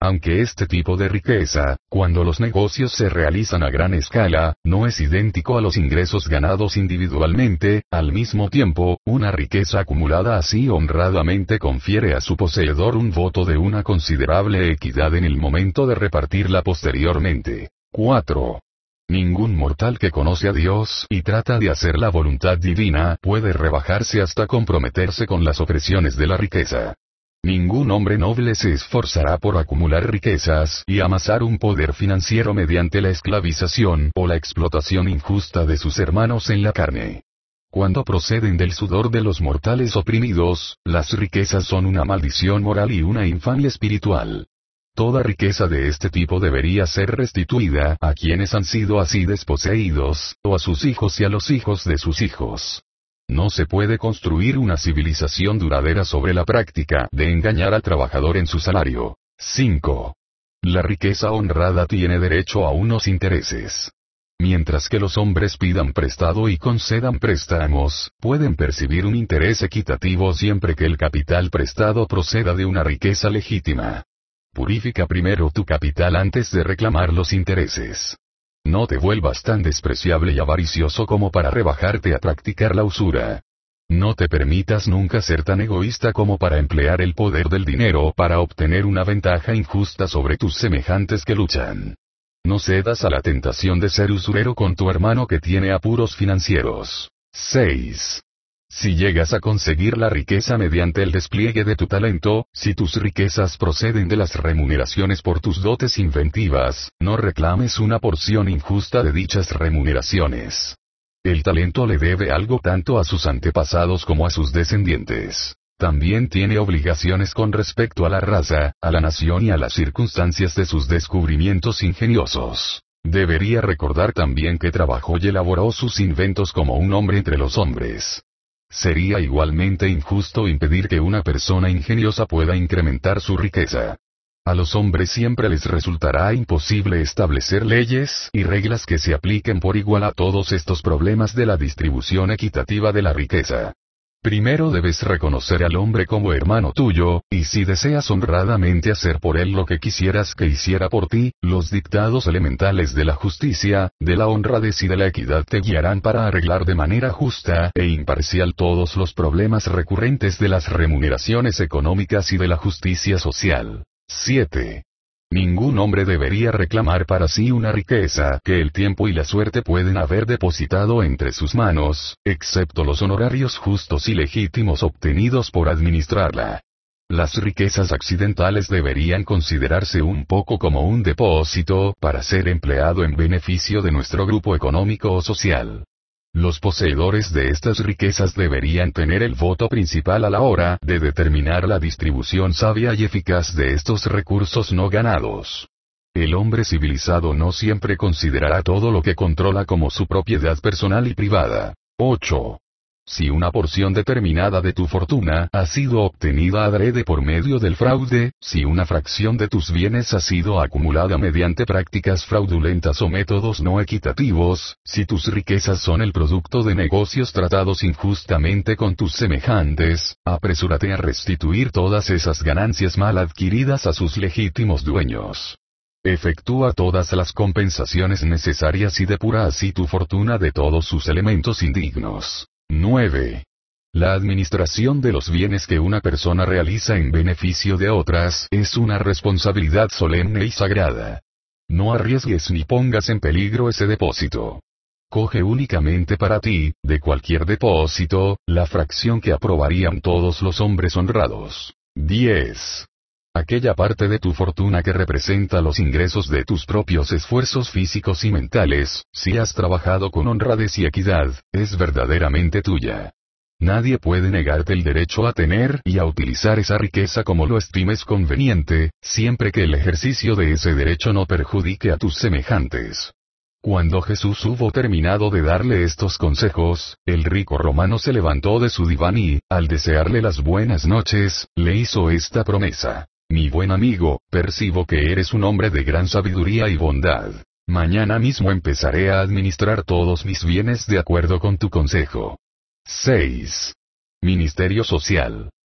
Aunque este tipo de riqueza, cuando los negocios se realizan a gran escala, no es idéntico a los ingresos ganados individualmente, al mismo tiempo, una riqueza acumulada así honradamente confiere a su poseedor un voto de una considerable equidad en el momento de repartirla posteriormente. cuatro. Ningún mortal que conoce a Dios y trata de hacer la voluntad divina puede rebajarse hasta comprometerse con las opresiones de la riqueza. Ningún hombre noble se esforzará por acumular riquezas y amasar un poder financiero mediante la esclavización o la explotación injusta de sus hermanos en la carne. Cuando proceden del sudor de los mortales oprimidos, las riquezas son una maldición moral y una infamia espiritual. Toda riqueza de este tipo debería ser restituida a quienes han sido así desposeídos, o a sus hijos y a los hijos de sus hijos. No se puede construir una civilización duradera sobre la práctica de engañar al trabajador en su salario. cinco. La riqueza honrada tiene derecho a unos intereses. Mientras que los hombres pidan prestado y concedan préstamos, pueden percibir un interés equitativo siempre que el capital prestado proceda de una riqueza legítima. Purifica primero tu capital antes de reclamar los intereses. No te vuelvas tan despreciable y avaricioso como para rebajarte a practicar la usura. No te permitas nunca ser tan egoísta como para emplear el poder del dinero para obtener una ventaja injusta sobre tus semejantes que luchan. No cedas a la tentación de ser usurero con tu hermano que tiene apuros financieros. seis. Si llegas a conseguir la riqueza mediante el despliegue de tu talento, si tus riquezas proceden de las remuneraciones por tus dotes inventivas, no reclames una porción injusta de dichas remuneraciones. El talento le debe algo tanto a sus antepasados como a sus descendientes. También tiene obligaciones con respecto a la raza, a la nación y a las circunstancias de sus descubrimientos ingeniosos. Debería recordar también que trabajó y elaboró sus inventos como un hombre entre los hombres. Sería igualmente injusto impedir que una persona ingeniosa pueda incrementar su riqueza. A los hombres siempre les resultará imposible establecer leyes y reglas que se apliquen por igual a todos estos problemas de la distribución equitativa de la riqueza. Primero debes reconocer al hombre como hermano tuyo, y si deseas honradamente hacer por él lo que quisieras que hiciera por ti, los dictados elementales de la justicia, de la honradez y de la equidad te guiarán para arreglar de manera justa e imparcial todos los problemas recurrentes de las remuneraciones económicas y de la justicia social. siete. Ningún hombre debería reclamar para sí una riqueza que el tiempo y la suerte pueden haber depositado entre sus manos, excepto los honorarios justos y legítimos obtenidos por administrarla. Las riquezas accidentales deberían considerarse un poco como un depósito para ser empleado en beneficio de nuestro grupo económico o social. Los poseedores de estas riquezas deberían tener el voto principal a la hora de determinar la distribución sabia y eficaz de estos recursos no ganados. El hombre civilizado no siempre considerará todo lo que controla como su propiedad personal y privada. ocho. Si una porción determinada de tu fortuna ha sido obtenida adrede por medio del fraude, si una fracción de tus bienes ha sido acumulada mediante prácticas fraudulentas o métodos no equitativos, si tus riquezas son el producto de negocios tratados injustamente con tus semejantes, apresúrate a restituir todas esas ganancias mal adquiridas a sus legítimos dueños. Efectúa todas las compensaciones necesarias y depura así tu fortuna de todos sus elementos indignos. nueve. La administración de los bienes que una persona realiza en beneficio de otras es una responsabilidad solemne y sagrada. No arriesgues ni pongas en peligro ese depósito. Coge únicamente para ti, de cualquier depósito, la fracción que aprobarían todos los hombres honrados. diez. Aquella parte de tu fortuna que representa los ingresos de tus propios esfuerzos físicos y mentales, si has trabajado con honradez y equidad, es verdaderamente tuya. Nadie puede negarte el derecho a tener y a utilizar esa riqueza como lo estimes conveniente, siempre que el ejercicio de ese derecho no perjudique a tus semejantes. Cuando Jesús hubo terminado de darle estos consejos, el rico romano se levantó de su diván y, al desearle las buenas noches, le hizo esta promesa. Mi buen amigo, percibo que eres un hombre de gran sabiduría y bondad. Mañana mismo empezaré a administrar todos mis bienes de acuerdo con tu consejo. seis. Ministerio social.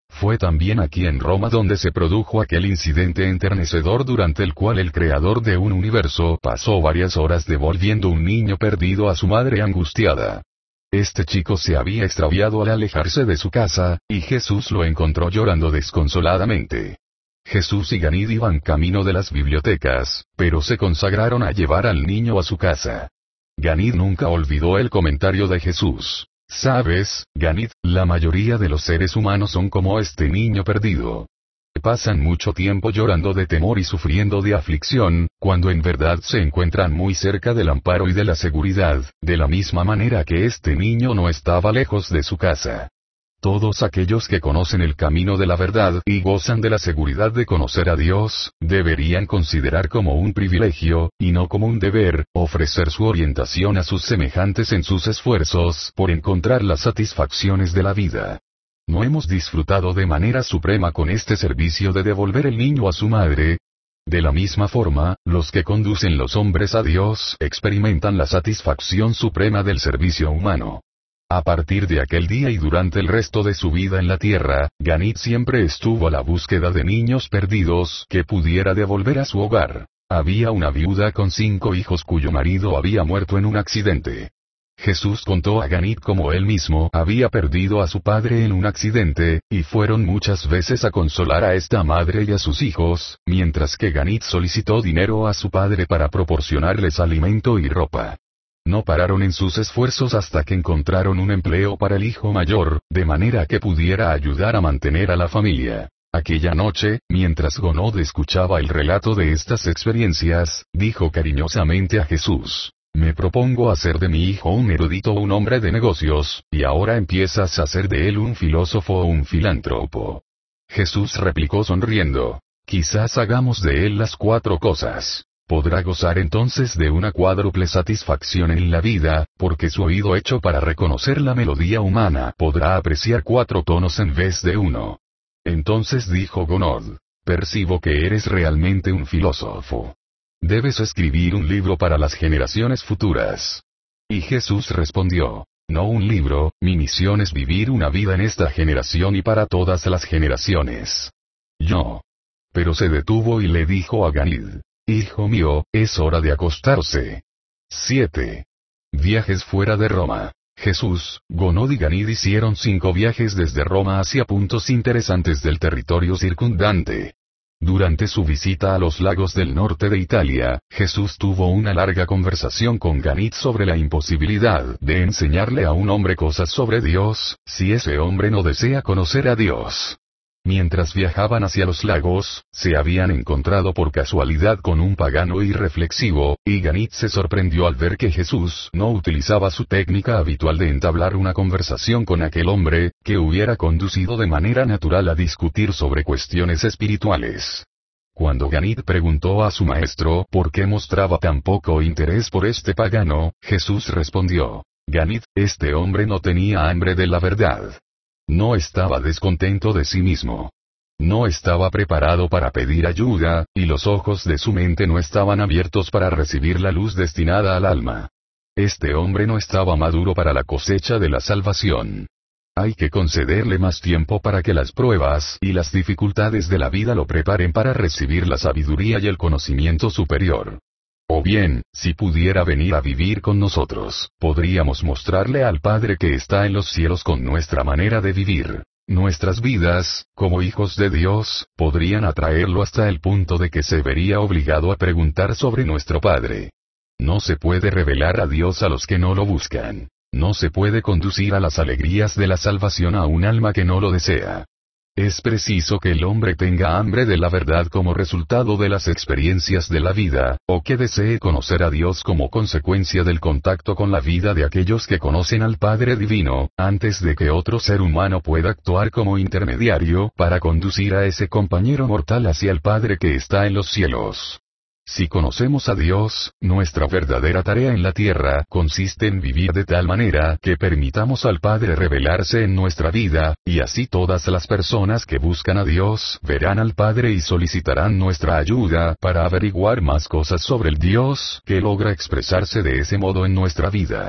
Fue también aquí en Roma donde se produjo aquel incidente enternecedor durante el cual el creador de un universo pasó varias horas devolviendo un niño perdido a su madre angustiada. Este chico se había extraviado al alejarse de su casa, y Jesús lo encontró llorando desconsoladamente. Jesús y Ganid iban camino de las bibliotecas, pero se consagraron a llevar al niño a su casa. Ganid nunca olvidó el comentario de Jesús. Sabes, Ganid, la mayoría de los seres humanos son como este niño perdido. Pasan mucho tiempo llorando de temor y sufriendo de aflicción, cuando en verdad se encuentran muy cerca del amparo y de la seguridad, de la misma manera que este niño no estaba lejos de su casa. Todos aquellos que conocen el camino de la verdad y gozan de la seguridad de conocer a Dios, deberían considerar como un privilegio, y no como un deber, ofrecer su orientación a sus semejantes en sus esfuerzos por encontrar las satisfacciones de la vida. ¿No hemos disfrutado de manera suprema con este servicio de devolver el niño a su madre? De la misma forma, los que conducen los hombres a Dios experimentan la satisfacción suprema del servicio humano. A partir de aquel día y durante el resto de su vida en la tierra, Ganid siempre estuvo a la búsqueda de niños perdidos que pudiera devolver a su hogar. Había una viuda con cinco hijos cuyo marido había muerto en un accidente. Jesús contó a Ganid cómo él mismo había perdido a su padre en un accidente, y fueron muchas veces a consolar a esta madre y a sus hijos, mientras que Ganid solicitó dinero a su padre para proporcionarles alimento y ropa. No pararon en sus esfuerzos hasta que encontraron un empleo para el hijo mayor, de manera que pudiera ayudar a mantener a la familia. Aquella noche, mientras Gonod escuchaba el relato de estas experiencias, dijo cariñosamente a Jesús: me propongo hacer de mi hijo un erudito o un hombre de negocios, y ahora empiezas a hacer de él un filósofo o un filántropo. Jesús replicó sonriendo: quizás hagamos de él las cuatro cosas. Podrá gozar entonces de una cuádruple satisfacción en la vida, porque su oído hecho para reconocer la melodía humana podrá apreciar cuatro tonos en vez de uno. Entonces dijo Gonod: percibo que eres realmente un filósofo. Debes escribir un libro para las generaciones futuras. Y Jesús respondió: no un libro, mi misión es vivir una vida en esta generación y para todas las generaciones. Yo. Pero se detuvo y le dijo a Ganid: hijo mío, es hora de acostarse. siete. Viajes fuera de Roma. Jesús, Gonod y Ganid hicieron cinco viajes desde Roma hacia puntos interesantes del territorio circundante. Durante su visita a los lagos del norte de Italia, Jesús tuvo una larga conversación con Ganid sobre la imposibilidad de enseñarle a un hombre cosas sobre Dios, si ese hombre no desea conocer a Dios. Mientras viajaban hacia los lagos, se habían encontrado por casualidad con un pagano irreflexivo, y Ganid se sorprendió al ver que Jesús no utilizaba su técnica habitual de entablar una conversación con aquel hombre, que hubiera conducido de manera natural a discutir sobre cuestiones espirituales. Cuando Ganid preguntó a su maestro por qué mostraba tan poco interés por este pagano, Jesús respondió: Ganid, este hombre no tenía hambre de la verdad. No estaba descontento de sí mismo. No estaba preparado para pedir ayuda, y los ojos de su mente no estaban abiertos para recibir la luz destinada al alma. Este hombre no estaba maduro para la cosecha de la salvación. Hay que concederle más tiempo para que las pruebas y las dificultades de la vida lo preparen para recibir la sabiduría y el conocimiento superior. O bien, si pudiera venir a vivir con nosotros, podríamos mostrarle al Padre que está en los cielos con nuestra manera de vivir. Nuestras vidas, como hijos de Dios, podrían atraerlo hasta el punto de que se vería obligado a preguntar sobre nuestro Padre. No se puede revelar a Dios a los que no lo buscan. No se puede conducir a las alegrías de la salvación a un alma que no lo desea. Es preciso que el hombre tenga hambre de la verdad como resultado de las experiencias de la vida, o que desee conocer a Dios como consecuencia del contacto con la vida de aquellos que conocen al Padre Divino, antes de que otro ser humano pueda actuar como intermediario para conducir a ese compañero mortal hacia el Padre que está en los cielos. Si conocemos a Dios, nuestra verdadera tarea en la tierra consiste en vivir de tal manera que permitamos al Padre revelarse en nuestra vida, y así todas las personas que buscan a Dios verán al Padre y solicitarán nuestra ayuda para averiguar más cosas sobre el Dios que logra expresarse de ese modo en nuestra vida.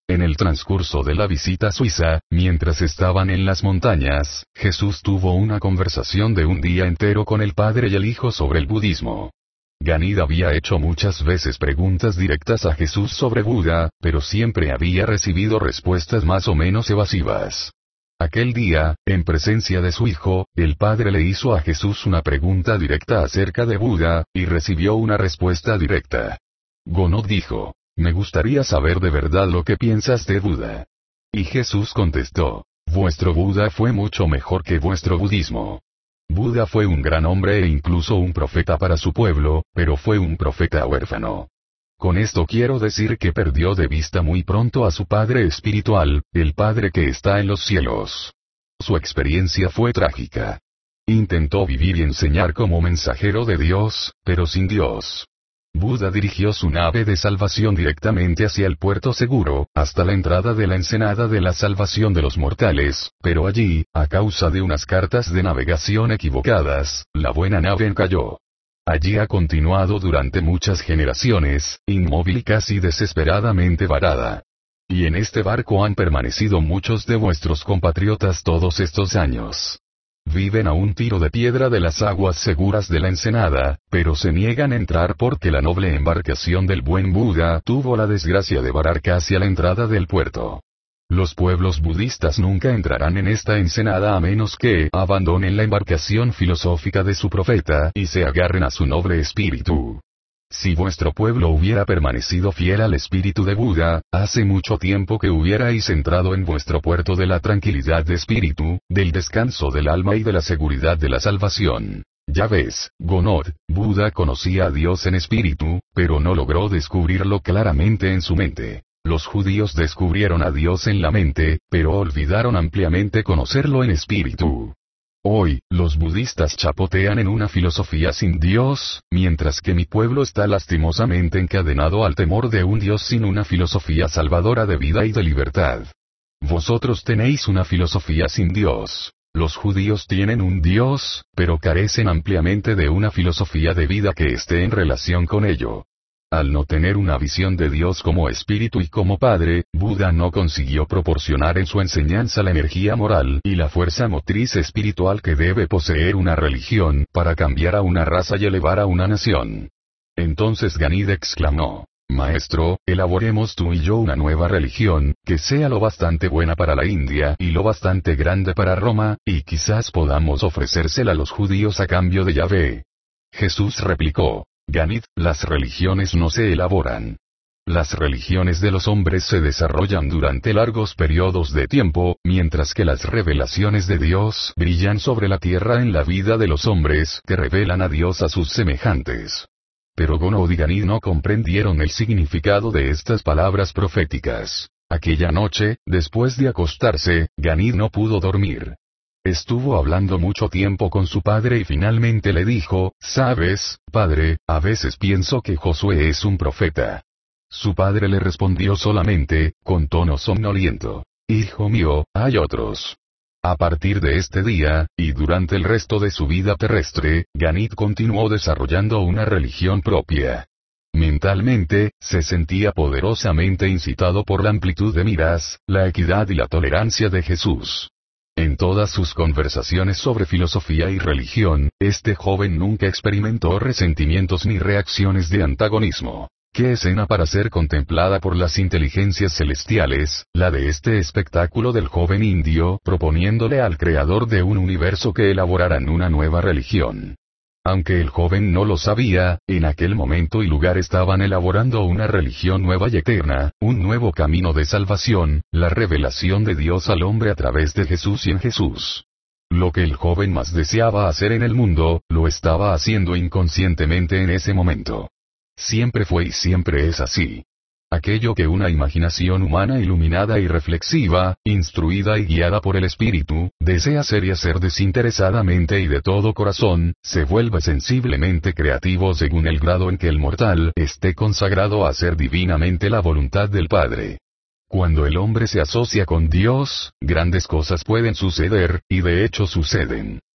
En el transcurso de la visita a Suiza, mientras estaban en las montañas, Jesús tuvo una conversación de un día entero con el padre y el hijo sobre el budismo. Ganid había hecho muchas veces preguntas directas a Jesús sobre Buda, pero siempre había recibido respuestas más o menos evasivas. Aquel día, en presencia de su hijo, el padre le hizo a Jesús una pregunta directa acerca de Buda, y recibió una respuesta directa. Gonod dijo: «Me gustaría saber de verdad lo que piensas de Buda». Y Jesús contestó: «Vuestro Buda fue mucho mejor que vuestro budismo. Buda fue un gran hombre e incluso un profeta para su pueblo, pero fue un profeta huérfano. Con esto quiero decir que perdió de vista muy pronto a su Padre espiritual, el Padre que está en los cielos. Su experiencia fue trágica. Intentó vivir y enseñar como mensajero de Dios, pero sin Dios. Buda dirigió su nave de salvación directamente hacia el puerto seguro, hasta la entrada de la ensenada de la salvación de los mortales, pero allí, a causa de unas cartas de navegación equivocadas, la buena nave encalló. Allí ha continuado durante muchas generaciones, inmóvil y casi desesperadamente varada. Y en este barco han permanecido muchos de vuestros compatriotas todos estos años. Viven a un tiro de piedra de las aguas seguras de la ensenada, pero se niegan a entrar porque la noble embarcación del buen Buda tuvo la desgracia de varar casi a la entrada del puerto. Los pueblos budistas nunca entrarán en esta ensenada a menos que abandonen la embarcación filosófica de su profeta y se agarren a su noble espíritu. Si vuestro pueblo hubiera permanecido fiel al espíritu de Buda, hace mucho tiempo que hubierais entrado en vuestro puerto de la tranquilidad de espíritu, del descanso del alma y de la seguridad de la salvación. Ya ves, Gonod, Buda conocía a Dios en espíritu, pero no logró descubrirlo claramente en su mente. Los judíos descubrieron a Dios en la mente, pero olvidaron ampliamente conocerlo en espíritu. Hoy, los budistas chapotean en una filosofía sin Dios, mientras que mi pueblo está lastimosamente encadenado al temor de un Dios sin una filosofía salvadora de vida y de libertad. Vosotros tenéis una filosofía sin Dios. Los judíos tienen un Dios, pero carecen ampliamente de una filosofía de vida que esté en relación con ello. Al no tener una visión de Dios como espíritu y como Padre, Buda no consiguió proporcionar en su enseñanza la energía moral y la fuerza motriz espiritual que debe poseer una religión para cambiar a una raza y elevar a una nación. Entonces Ganid exclamó: «Maestro, elaboremos tú y yo una nueva religión, que sea lo bastante buena para la India y lo bastante grande para Roma, y quizás podamos ofrecérsela a los judíos a cambio de Yahvé». Jesús replicó: «Ganid, las religiones no se elaboran. Las religiones de los hombres se desarrollan durante largos periodos de tiempo, mientras que las revelaciones de Dios brillan sobre la tierra en la vida de los hombres que revelan a Dios a sus semejantes». Pero Gonod y Ganid no comprendieron el significado de estas palabras proféticas. Aquella noche, después de acostarse, Ganid no pudo dormir. Estuvo hablando mucho tiempo con su padre y finalmente le dijo: «¿Sabes, padre, a veces pienso que Josué es un profeta». Su padre le respondió solamente, con tono somnoliento: «Hijo mío, hay otros». A partir de este día, y durante el resto de su vida terrestre, Ganid continuó desarrollando una religión propia. Mentalmente, se sentía poderosamente incitado por la amplitud de miras, la equidad y la tolerancia de Jesús. En todas sus conversaciones sobre filosofía y religión, este joven nunca experimentó resentimientos ni reacciones de antagonismo. ¿Qué escena para ser contemplada por las inteligencias celestiales, la de este espectáculo del joven indio proponiéndole al creador de un universo que elaboraran una nueva religión? Aunque el joven no lo sabía, en aquel momento y lugar estaban elaborando una religión nueva y eterna, un nuevo camino de salvación, la revelación de Dios al hombre a través de Jesús y en Jesús. Lo que el joven más deseaba hacer en el mundo, lo estaba haciendo inconscientemente en ese momento. Siempre fue y siempre es así. Aquello que una imaginación humana iluminada y reflexiva, instruida y guiada por el Espíritu, desea hacer y hacer desinteresadamente y de todo corazón, se vuelve sensiblemente creativo según el grado en que el mortal esté consagrado a hacer divinamente la voluntad del Padre. Cuando el hombre se asocia con Dios, grandes cosas pueden suceder, y de hecho suceden.